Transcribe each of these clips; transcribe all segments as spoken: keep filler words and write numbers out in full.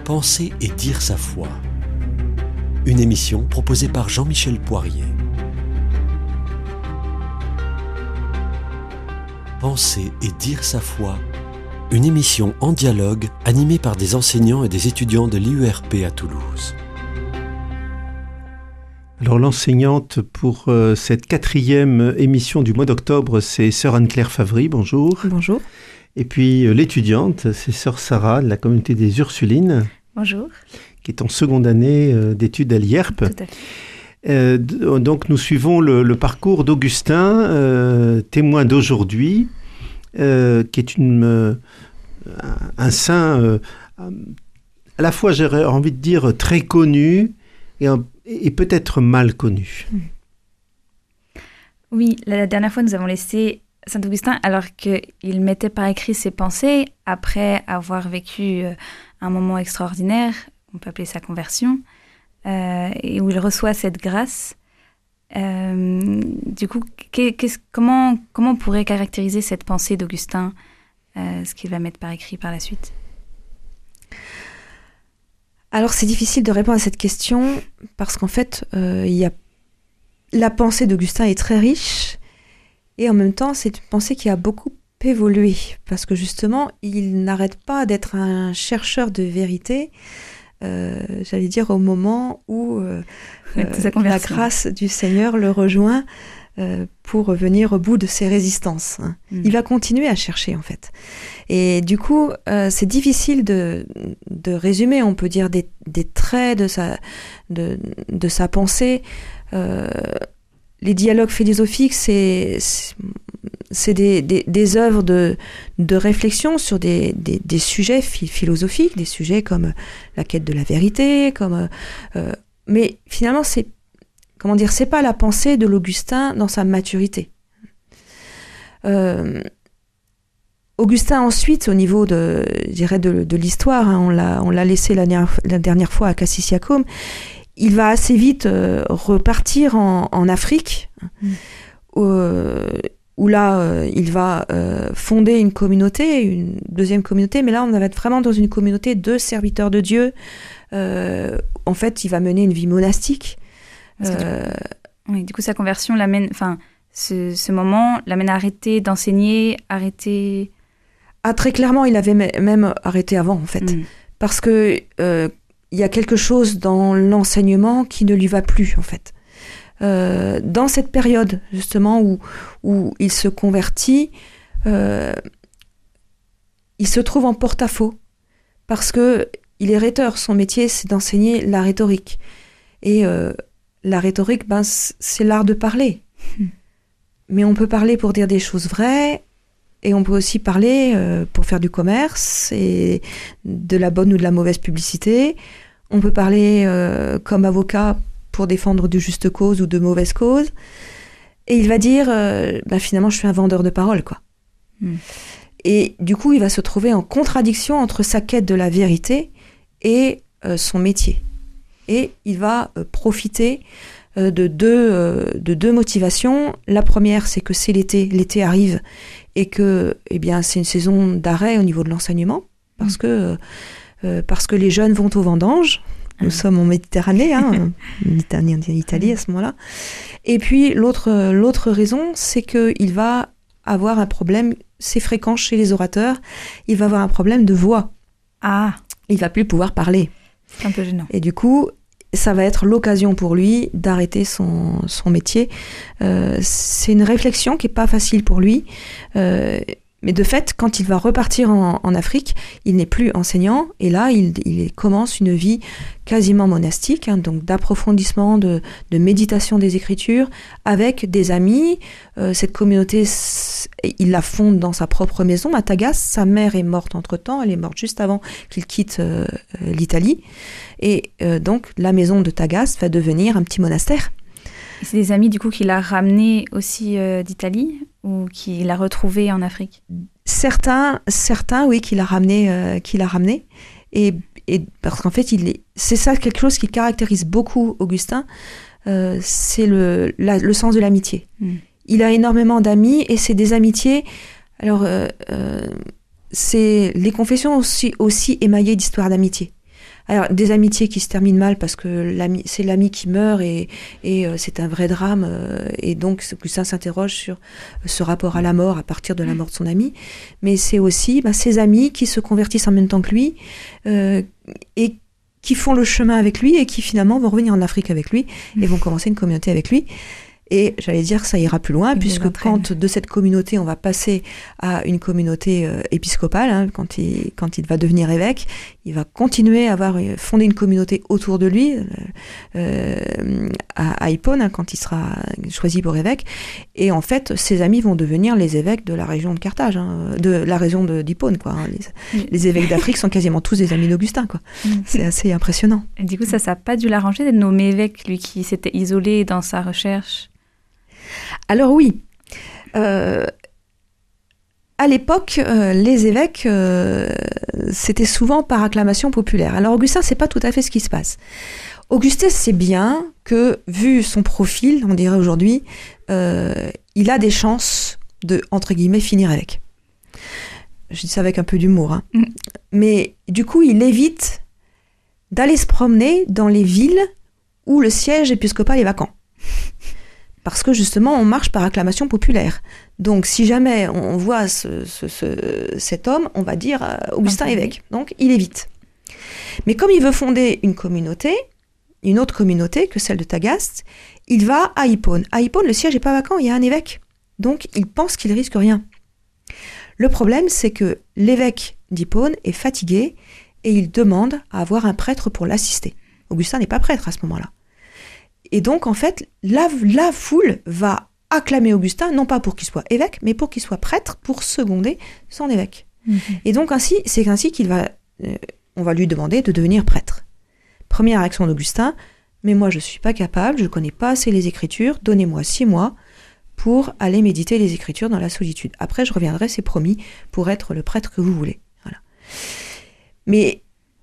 Penser et dire sa foi. Une émission proposée par Jean-Michel Poirier. Penser et dire sa foi. Une émission en dialogue animée par des enseignants et des étudiants de l'I U R P à Toulouse. Alors l'enseignante pour euh, cette quatrième émission du mois d'octobre, c'est sœur Anne-Claire Favry, bonjour. Bonjour. Et puis euh, l'étudiante, c'est sœur Sarah de la communauté des Ursulines. Bonjour. Qui est en seconde année euh, d'études à l'I R P. Tout à fait. Euh, d- donc nous suivons le, le parcours d'Augustin, euh, témoin d'aujourd'hui, euh, qui est une, euh, un saint euh, à la fois, j'aurais envie de dire, très connu et, un, et peut-être mal connu. Oui, la, la dernière fois, nous avons laissé Saint Augustin alors qu'il mettait par écrit ses pensées après avoir vécu euh, un moment extraordinaire, on peut appeler sa conversion, euh, et où il reçoit cette grâce. Euh, du coup, qu'est, qu'est, comment, comment on pourrait caractériser cette pensée d'Augustin, euh, ce qu'il va mettre par écrit par la suite ? Alors, c'est difficile de répondre à cette question parce qu'en fait, euh, il y a... la pensée d'Augustin est très riche et en même temps, c'est une pensée qui a beaucoup évolué parce que justement, il n'arrête pas d'être un chercheur de vérité, euh, j'allais dire au moment où euh, euh, la grâce du Seigneur le rejoint euh, pour venir au bout de ses résistances. Hein. Mmh. Il va continuer à chercher en fait. Et du coup, euh, c'est difficile de, de résumer, on peut dire, des, des traits de sa, de, de sa pensée. Euh, les dialogues philosophiques, c'est, c'est, c'est des, des, des œuvres de, de réflexion sur des, des, des sujets philosophiques, des sujets comme la quête de la vérité, comme, euh, mais finalement, c'est, comment dire, c'est pas la pensée de l'Augustin dans sa maturité. Euh, Augustin ensuite, au niveau de, je dirais de, de l'histoire, hein, on l'a, on l'a laissé la dernière, la dernière fois à Cassissiacum, il va assez vite euh, repartir en, en Afrique, mmh. où, euh, où là, euh, il va euh, fonder une communauté, une deuxième communauté, mais là, on va être vraiment dans une communauté de serviteurs de Dieu. Euh, en fait, il va mener une vie monastique. Euh, du, oui, du coup, sa conversion l'amène, enfin, ce, ce moment l'amène à arrêter d'enseigner, arrêter... Ah, très clairement, il avait même arrêté avant, en fait. Mmh. Parce que euh, il y a quelque chose dans l'enseignement qui ne lui va plus, en fait. Euh, dans cette période, justement, où, où il se convertit, euh, il se trouve en porte-à-faux. Parce qu'il est rhéteur. Son métier, c'est d'enseigner la rhétorique. Et euh, la rhétorique, ben, c'est l'art de parler. Mmh. Mais on peut parler pour dire des choses vraies, et on peut aussi parler euh, pour faire du commerce et de la bonne ou de la mauvaise publicité. On peut parler euh, comme avocat pour défendre de justes causes ou de mauvaises causes. Et il va dire, euh, ben finalement, je suis un vendeur de paroles, quoi. Mm. Et du coup, il va se trouver en contradiction entre sa quête de la vérité et euh, son métier. Et il va euh, profiter euh, de, deux, euh, de deux motivations. La première, c'est que c'est l'été, l'été arrive, et que eh bien, c'est une saison d'arrêt au niveau de l'enseignement, parce, mmh. que, euh, parce que les jeunes vont aux vendanges. Nous mmh. sommes en Méditerranée, hein, en Italie à ce moment-là. Et puis, l'autre, l'autre raison, c'est qu'il va avoir un problème, c'est fréquent chez les orateurs, il va avoir un problème de voix. Ah. Il ne va plus pouvoir parler. C'est un peu gênant. Et du coup, ça va être l'occasion pour lui d'arrêter son, son métier. Euh, c'est une réflexion qui n'est pas facile pour lui. Euh, mais de fait, quand il va repartir en, en Afrique, il n'est plus enseignant. Et là, il, il commence une vie quasiment monastique, hein, donc d'approfondissement, de, de méditation des Écritures, avec des amis. Euh, cette communauté, il la fonde dans sa propre maison, à Tagas. Sa mère est morte entre-temps. Elle est morte juste avant qu'il quitte euh, l'Italie. Et euh, donc, la maison de Tagas va devenir un petit monastère. Et c'est des amis, du coup, qu'il a ramenés aussi euh, d'Italie ou qu'il a retrouvés en Afrique ? Certains, certains, oui, qu'il a ramenés. Euh, qu'il a ramenés. Et, et parce qu'en fait, il est, c'est ça quelque chose qui caractérise beaucoup Augustin, euh, c'est le, la, le sens de l'amitié. Mm. Il a énormément d'amis et c'est des amitiés... Alors, euh, euh, c'est les confessions aussi, aussi émaillées d'histoires d'amitié. Alors, des amitiés qui se terminent mal parce que l'ami, c'est l'ami qui meurt et, et euh, c'est un vrai drame. Euh, et donc, Augustin s'interroge sur ce rapport à la mort à partir de la mort de son ami. Mais c'est aussi bah, ses amis qui se convertissent en même temps que lui euh, et qui font le chemin avec lui et qui finalement vont revenir en Afrique avec lui et vont commencer une communauté avec lui. Et j'allais dire que ça ira plus loin, puisque quand de cette communauté, on va passer à une communauté euh, épiscopale, hein, quand, il, quand il va devenir évêque, il va continuer à avoir fondé une communauté autour de lui, euh, à, à Hippone, hein, quand il sera choisi pour évêque. Et en fait, ses amis vont devenir les évêques de la région de Carthage, hein, de la région de, d'Hippone, quoi. Hein. Les, oui. les évêques d'Afrique sont quasiment tous des amis d'Augustin, quoi. C'est assez impressionnant. Et du coup, ça, ça n'a pas dû l'arranger d'être nommé évêque, lui qui s'était isolé dans sa recherche. Alors oui, euh, à l'époque, euh, les évêques, euh, c'était souvent par acclamation populaire. Alors Augustin, c'est pas tout à fait ce qui se passe. Augustin sait bien que, vu son profil, on dirait aujourd'hui, euh, il a des chances de, entre guillemets, finir évêque. Je dis ça avec un peu d'humour, hein. Mm. Mais du coup, il évite d'aller se promener dans les villes où le siège épiscopal est vacant. Parce que justement, on marche par acclamation populaire. Donc, si jamais on voit ce, ce, ce, cet homme, on va dire euh, Augustin évêque. Donc, il évite. Mais comme il veut fonder une communauté, une autre communauté que celle de Tagaste, il va à Hippone. À Hippone, le siège n'est pas vacant, il y a un évêque. Donc, il pense qu'il risque rien. Le problème, c'est que l'évêque d'Hippone est fatigué et il demande à avoir un prêtre pour l'assister. Augustin n'est pas prêtre à ce moment-là. Et donc, en fait, la, la foule va acclamer Augustin, non pas pour qu'il soit évêque, mais pour qu'il soit prêtre, pour seconder son évêque. Mmh. Et donc, ainsi, c'est ainsi qu'il va, euh, on va lui demander de devenir prêtre. Première réaction d'Augustin, mais moi, je ne suis pas capable, je ne connais pas assez les Écritures, donnez-moi six mois pour aller méditer les Écritures dans la solitude. Après, je reviendrai, c'est promis, pour être le prêtre que vous voulez. Voilà. Mais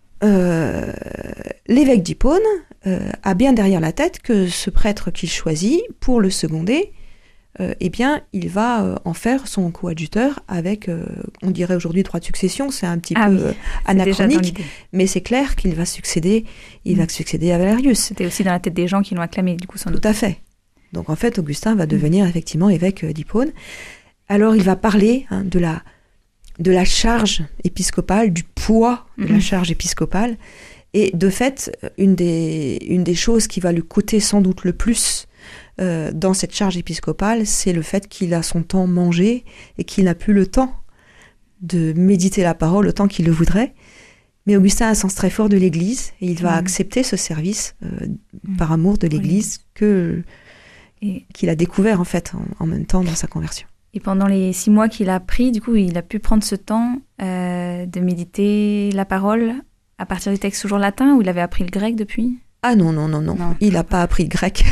euh, l'évêque d'Hippone euh, a bien derrière la tête que ce prêtre qu'il choisit pour le seconder, euh, eh bien, il va euh, en faire son coadjuteur avec, euh, on dirait aujourd'hui droit de succession, c'est un petit ah peu oui, euh, anachronique, mais c'est clair qu'il va succéder, il mmh. va succéder à Valerius. C'était aussi dans la tête des gens qui l'ont acclamé, du coup, sans doute. Tout à fait. Donc en fait, Augustin va devenir mmh. effectivement évêque d'Hippone. Alors il va parler hein, de la de la charge épiscopale, du poids de mmh. la charge épiscopale. Et de fait, une des, une des choses qui va lui coûter sans doute le plus euh, dans cette charge épiscopale, c'est le fait qu'il a son temps mangé et qu'il n'a plus le temps de méditer la parole autant qu'il le voudrait. Mais Augustin a un sens très fort de l'Église et il va mmh. accepter ce service euh, mmh. par amour de l'Église oui. que, et... qu'il a découvert en fait en, en même temps dans sa conversion. Et pendant les six mois qu'il a pris, du coup, il a pu prendre ce temps euh, de méditer la parole à partir du texte toujours latin, ou il avait appris le grec depuis ? Ah non, non, non, non. non il n'a pas appris le grec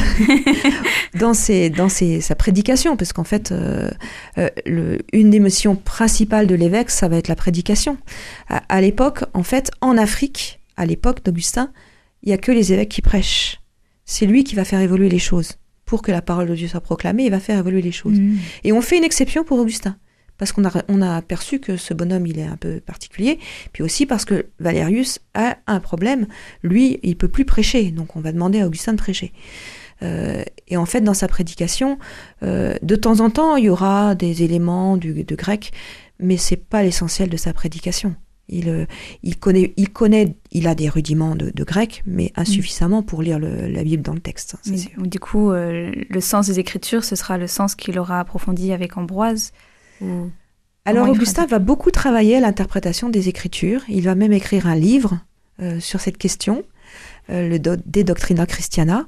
dans, ses, dans ses, sa prédication, parce qu'en fait, euh, euh, le, une des missions principales de l'évêque, ça va être la prédication. À, à l'époque, en fait, en Afrique, à l'époque d'Augustin, il n'y a que les évêques qui prêchent. C'est lui qui va faire évoluer les choses. Pour que la parole de Dieu soit proclamée, il va faire évoluer les choses. Mmh. Et on fait une exception pour Augustin, parce qu'on a, on a aperçu que ce bonhomme, il est un peu particulier, puis aussi parce que Valerius a un problème. Lui, il ne peut plus prêcher, donc on va demander à Augustin de prêcher. Euh, et en fait, dans sa prédication, euh, de temps en temps, il y aura des éléments du, de grec, mais ce n'est pas l'essentiel de sa prédication. Il, il, connaît, il connaît, il a des rudiments de, de grec, mais insuffisamment pour lire le, la Bible dans le texte. C'est sûr. Du coup, euh, le sens des Écritures, ce sera le sens qu'il aura approfondi avec Ambroise ou... Alors, Augustin va beaucoup travailler à l'interprétation des Écritures. Il va même écrire un livre euh, sur cette question, euh, le Do- De Doctrina Christiana,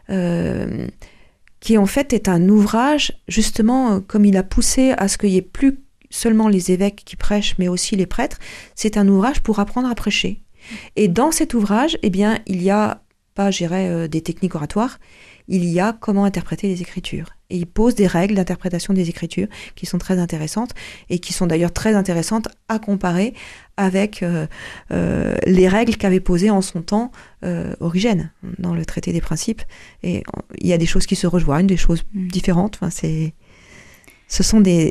euh, qui en fait est un ouvrage, justement, comme il a poussé à ce qu'il y ait plus seulement les évêques qui prêchent, mais aussi les prêtres, c'est un ouvrage pour apprendre à prêcher. Et dans cet ouvrage, eh bien, il y a, pas, je dirais, euh, des techniques oratoires, il y a comment interpréter les Écritures. Et il pose des règles d'interprétation des Écritures qui sont très intéressantes, et qui sont d'ailleurs très intéressantes à comparer avec euh, euh, les règles qu'avait posées en son temps euh, Origène, dans le traité des principes. Et il y a des choses qui se rejoignent, des choses différentes. Enfin, c'est, ce sont des...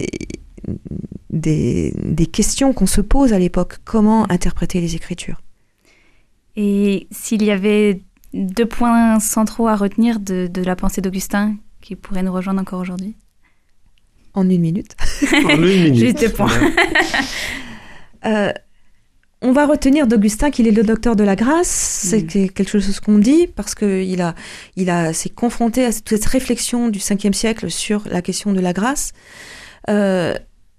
Des, des questions qu'on se pose à l'époque. Comment interpréter les Écritures ? Et s'il y avait deux points centraux à retenir de, de la pensée d'Augustin qui pourraient nous rejoindre encore aujourd'hui? En une minute. En une minute. Juste deux points. euh, on va retenir d'Augustin qu'il est le docteur de la grâce. C'est mmh. quelque chose qu'on dit parce qu'il a, il a, s'est confronté à toute cette réflexion du cinquième siècle sur la question de la grâce. Euh,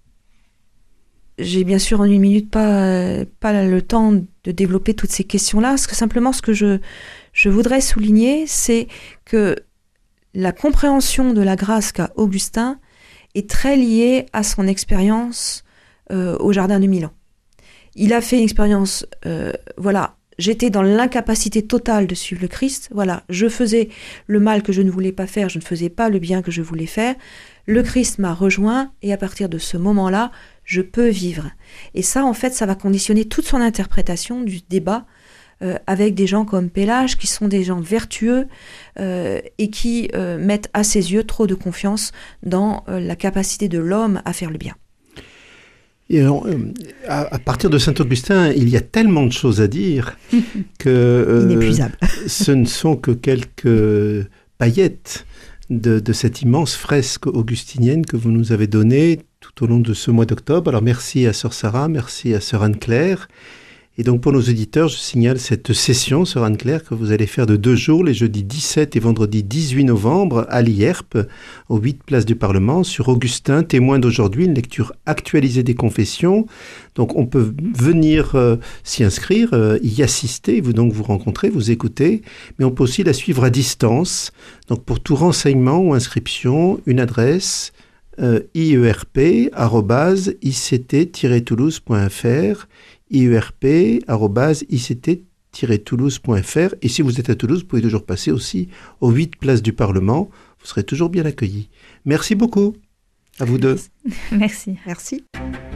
j'ai bien sûr en une minute pas, pas le temps de développer toutes ces questions-là. Parce que simplement, ce que je, je voudrais souligner, c'est que la compréhension de la grâce qu'a Augustin est très liée à son expérience euh, au Jardin de Milan. Il a fait une expérience, euh, voilà, j'étais dans l'incapacité totale de suivre le Christ, voilà, je faisais le mal que je ne voulais pas faire, je ne faisais pas le bien que je voulais faire, le Christ m'a rejoint, et à partir de ce moment-là, je peux vivre. Et ça, en fait, ça va conditionner toute son interprétation du débat euh, avec des gens comme Pélage, qui sont des gens vertueux euh, et qui euh, mettent à ses yeux trop de confiance dans euh, la capacité de l'homme à faire le bien. Et alors, à, à partir de Saint-Augustin, il y a tellement de choses à dire que euh, inépuisable. Ce ne sont que quelques paillettes de, de cette immense fresque augustinienne que vous nous avez donnée tout au long de ce mois d'octobre. Alors merci à Sœur Sarah, merci à Sœur Anne-Claire. Et donc pour nos auditeurs, je signale cette session, Sœur Anne-Claire, que vous allez faire de deux jours, les jeudis dix-sept et vendredi dix-huit novembre, à l'I E R P, aux huit places du Parlement, sur Augustin, témoin d'aujourd'hui, une lecture actualisée des confessions. Donc on peut venir euh, s'y inscrire, euh, y assister, vous donc vous rencontrer, vous écouter, mais on peut aussi la suivre à distance. Donc pour tout renseignement ou inscription, une adresse euh, i e r p arobase i c t tiret toulouse point f r i e r p arobase i c t tiret toulouse point f r. Et si vous êtes à Toulouse, vous pouvez toujours passer aussi aux huit places du Parlement. Vous serez toujours bien accueillis. Merci beaucoup. À vous deux. Merci. Merci.